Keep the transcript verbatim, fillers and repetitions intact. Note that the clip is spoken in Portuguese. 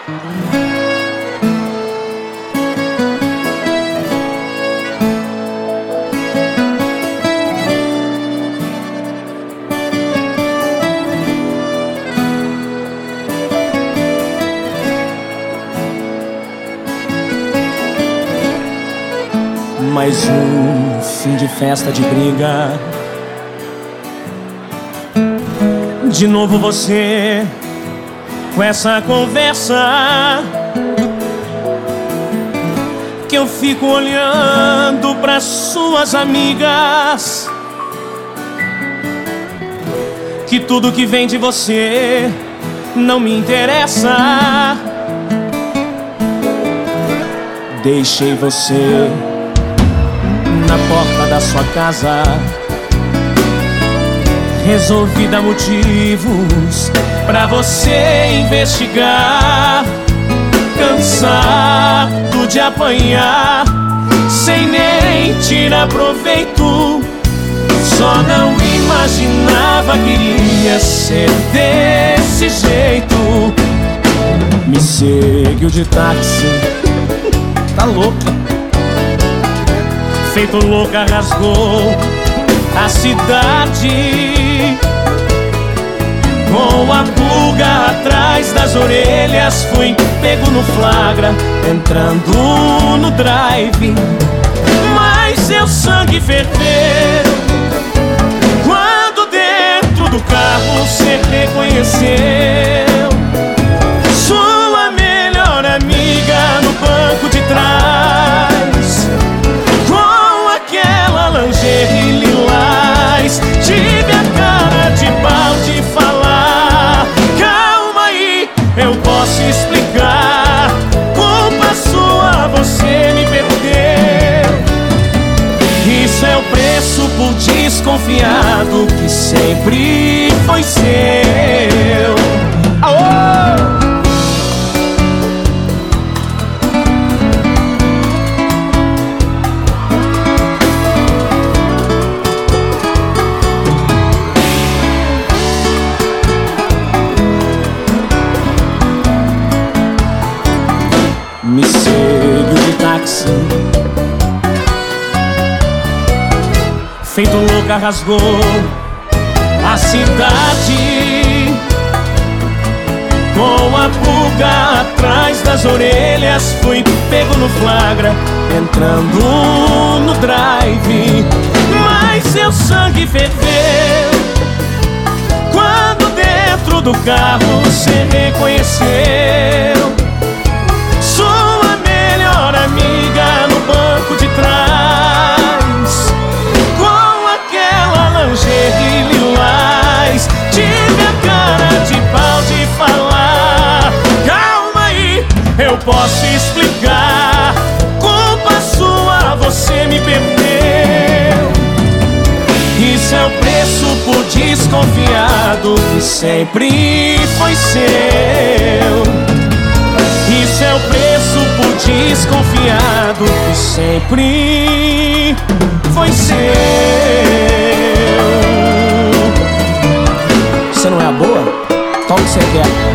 Mais um fim de festa de briga. De novo você com essa conversa que eu fico olhando pras suas amigas, que tudo que vem de você não me interessa. Deixei você na porta da sua casa, resolvi dar motivos pra você investigar. Cansado de apanhar sem nem tirar proveito, só não imaginava que iria ser desse jeito. Me seguiu de táxi, tá louca, feito louca, rasgou a cidade. Com a pulga atrás das orelhas, fui pego no flagra, entrando no drive. Mas seu sangue ferveu quando dentro do carro cê reconheceu sua melhor amiga no banco de trás, lingerie lilás. Tive a cara de pau de falar: calma aí, eu posso explicar. Culpa sua, você me perdeu. Isso é o preço por desconfiado que sempre foi seu. Aô! Me seguiu de táxi, feito louca, rasgou a cidade. Com a pulga atrás das orelhas, fui pego no flagra, entrando no drive. Mas seu sangue ferveu quando dentro do carro cê reconheceu sua melhor amiga no banco de trás, com aquela lingerie lilás. Tive a cara de pau de falar: calma aí, eu posso explicar. Culpa sua, você me perdeu. Isso é o preço por desconfiado que sempre foi seu. Isso é o preço por desconfiado que sempre foi seu. Você não é a boa? Toma o que você quer.